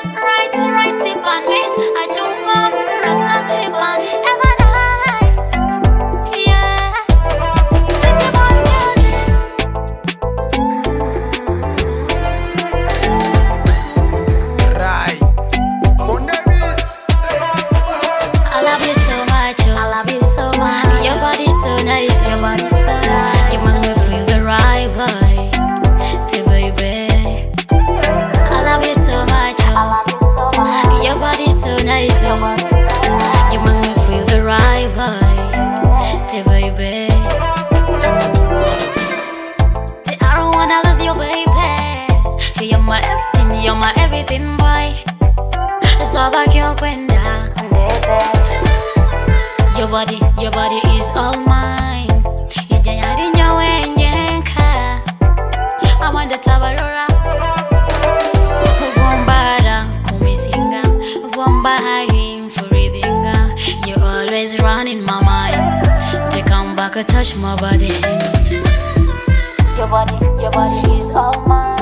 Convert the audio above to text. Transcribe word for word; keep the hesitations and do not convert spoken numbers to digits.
right, right, tip and beat. I jump up, rasa sip and ever nice. Yeah, city boy music. Right. On the beat. I love you so much, oh. I love you so much. Your body's so nice, your body's so nice. You make me feel the right way, to baby. I love you so much, oh. I love you so much. Your body's so nice, oh. You make me feel the right way, to baby. See, I don't wanna lose you, baby. You're my everything, you're my everything, boy. It's all about your window. Your body, your body is all mine. Ijayali nyowe nyenka. I want the tabarora. Bombara kumisinga. Bombari forever. You always run in my mind. To come back and touch my body. Your body, your body is all mine.